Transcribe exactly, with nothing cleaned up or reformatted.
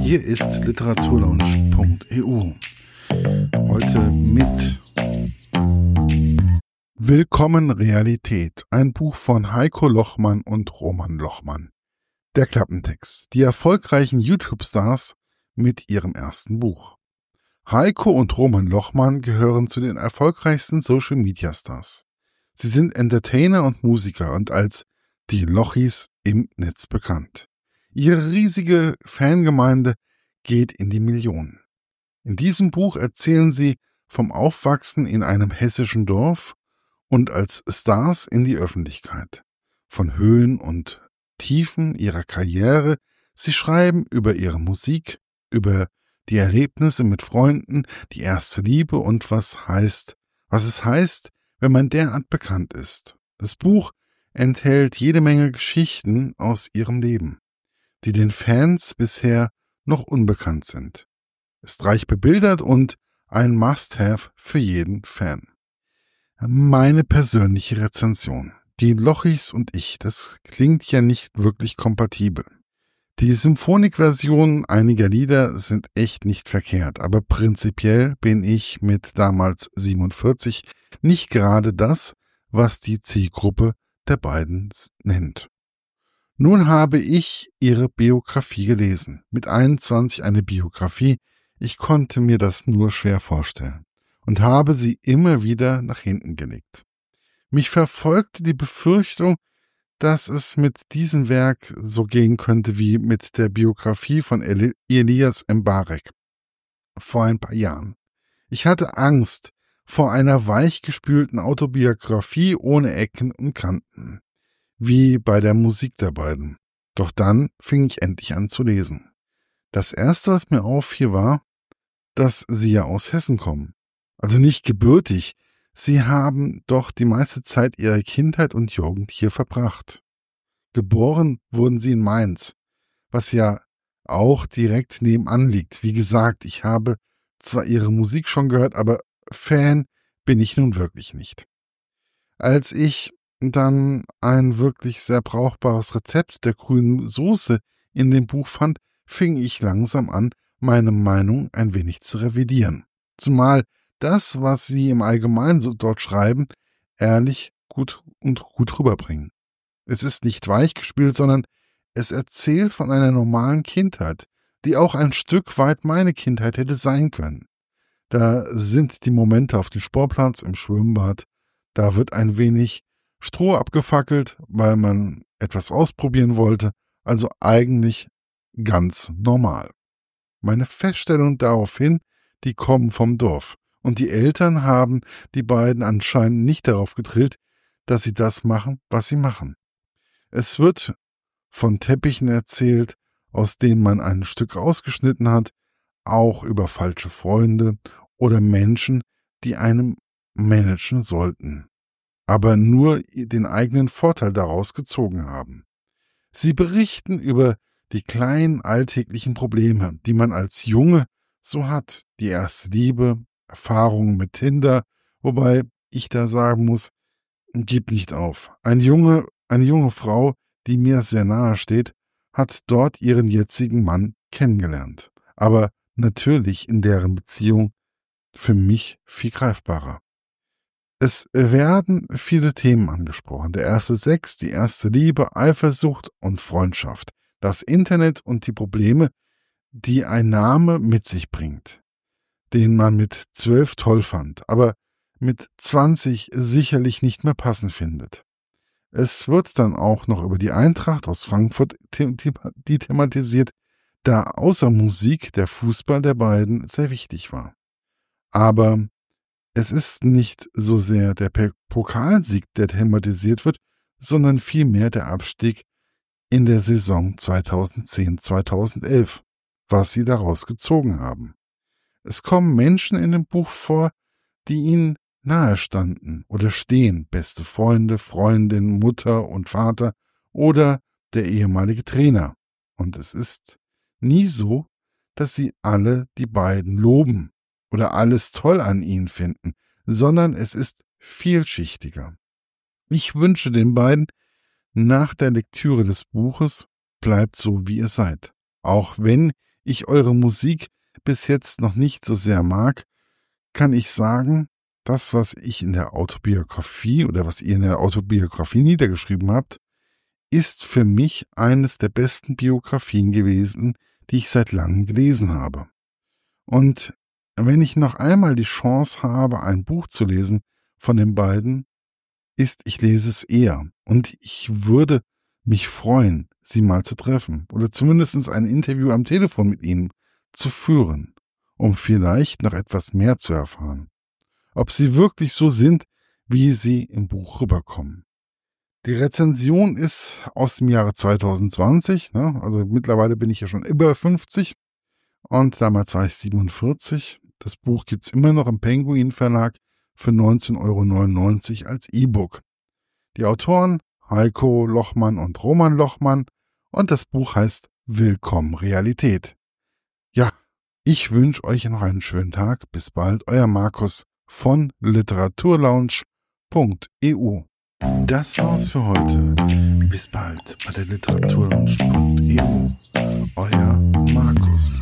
Hier ist literaturlaunch punkt e u. Heute mit Willkommen Realität, ein Buch von Heiko Lochmann und Roman Lochmann. Der Klappentext, die erfolgreichen YouTube-Stars mit ihrem ersten Buch. Heiko und Roman Lochmann gehören zu den erfolgreichsten Social-Media-Stars. Sie sind Entertainer und Musiker und als die Lochis im Netz bekannt. Ihre riesige Fangemeinde geht in die Millionen. In diesem Buch erzählen sie vom Aufwachsen in einem hessischen Dorf und als Stars in die Öffentlichkeit, von Höhen und Tiefen ihrer Karriere. Sie schreiben über ihre Musik, über die Erlebnisse mit Freunden, die erste Liebe und was heißt, was es heißt, wenn man derart bekannt ist. Das Buch enthält jede Menge Geschichten aus ihrem Leben, die den Fans bisher noch unbekannt sind. Ist reich bebildert und ein Must-Have für jeden Fan. Meine persönliche Rezension. Die Lochis und ich, das klingt ja nicht wirklich kompatibel. Die Symphonik-Versionen einiger Lieder sind echt nicht verkehrt, aber prinzipiell bin ich mit damals siebenundvierzig nicht gerade das, was die Zielgruppe der beiden nennt. Nun habe ich ihre Biografie gelesen. Mit einundzwanzig eine Biografie. Ich konnte mir das nur schwer vorstellen und habe sie immer wieder nach hinten gelegt. Mich verfolgte die Befürchtung, dass es mit diesem Werk so gehen könnte wie mit der Biografie von Elias Mbarek vor ein paar Jahren. Ich hatte Angst vor einer weichgespülten Autobiografie ohne Ecken und Kanten, wie bei der Musik der beiden. Doch dann fing ich endlich an zu lesen. Das erste, was mir auffiel, war, dass sie ja aus Hessen kommen. Also nicht gebürtig. Sie haben doch die meiste Zeit ihrer Kindheit und Jugend hier verbracht. Geboren wurden sie in Mainz, was ja auch direkt nebenan liegt. Wie gesagt, ich habe zwar ihre Musik schon gehört, aber Fan bin ich nun wirklich nicht. Als ich dann ein wirklich sehr brauchbares Rezept der grünen Soße in dem Buch fand, fing ich langsam an, meine Meinung ein wenig zu revidieren. Zumal das, was sie im Allgemeinen so dort schreiben, ehrlich gut und gut rüberbringen. Es ist nicht weichgespült, sondern es erzählt von einer normalen Kindheit, die auch ein Stück weit meine Kindheit hätte sein können. Da sind die Momente auf dem Sportplatz, im Schwimmbad, da wird ein wenig Stroh abgefackelt, weil man etwas ausprobieren wollte, also eigentlich ganz normal. Meine Feststellung daraufhin, die kommen vom Dorf. Und die Eltern haben die beiden anscheinend nicht darauf gedrillt, dass sie das machen, was sie machen. Es wird von Teppichen erzählt, aus denen man ein Stück rausgeschnitten hat, auch über falsche Freunde oder Menschen, die einem managen sollten, aber nur den eigenen Vorteil daraus gezogen haben. Sie berichten über die kleinen alltäglichen Probleme, die man als Junge so hat, die erste Liebe, Erfahrungen mit Tinder, wobei ich da sagen muss, gib nicht auf. Ein Junge, eine junge Frau, die mir sehr nahe steht, hat dort ihren jetzigen Mann kennengelernt. Aber natürlich in deren Beziehung für mich viel greifbarer. Es werden viele Themen angesprochen. Der erste Sex, die erste Liebe, Eifersucht und Freundschaft. Das Internet und die Probleme, die ein Name mit sich bringt, den man mit zwölf toll fand, aber mit zwanzig sicherlich nicht mehr passend findet. Es wird dann auch noch über die Eintracht aus Frankfurt die thematisiert, da außer Musik der Fußball der beiden sehr wichtig war. Aber es ist nicht so sehr der Pokalsieg, der thematisiert wird, sondern vielmehr der Abstieg in der Saison zweitausendzehn zweitausendelf, was sie daraus gezogen haben. Es kommen Menschen in dem Buch vor, die ihnen nahe standen oder stehen, beste Freunde, Freundin, Mutter und Vater oder der ehemalige Trainer. Und es ist nie so, dass sie alle die beiden loben oder alles toll an ihnen finden, sondern es ist vielschichtiger. Ich wünsche den beiden nach der Lektüre des Buches, bleibt so, wie ihr seid. Auch wenn ich eure Musik bis jetzt noch nicht so sehr mag, kann ich sagen, das, was ich in der Autobiografie oder was ihr in der Autobiografie niedergeschrieben habt, ist für mich eines der besten Biografien gewesen, die ich seit langem gelesen habe. Und wenn ich noch einmal die Chance habe, ein Buch zu lesen von den beiden, ist, ich lese es eher. Und ich würde mich freuen, sie mal zu treffen oder zumindest ein Interview am Telefon mit ihnen zu führen, um vielleicht noch etwas mehr zu erfahren. Ob sie wirklich so sind, wie sie im Buch rüberkommen. Die Rezension ist aus dem Jahre zwanzig zwanzig, ne? Also mittlerweile bin ich ja schon über fünfzig und damals war ich siebenundvierzig. Das Buch gibt's immer noch im Penguin Verlag für neunzehn Euro neunundneunzig als E-Book. Die Autoren Heiko Lochmann und Roman Lochmann und das Buch heißt Willkommen Realität. Ja, ich wünsche euch noch einen schönen Tag. Bis bald, euer Markus von literaturlaunch punkt e u. Das war's für heute. Bis bald bei der literaturlaunch punkt e u. Euer Markus.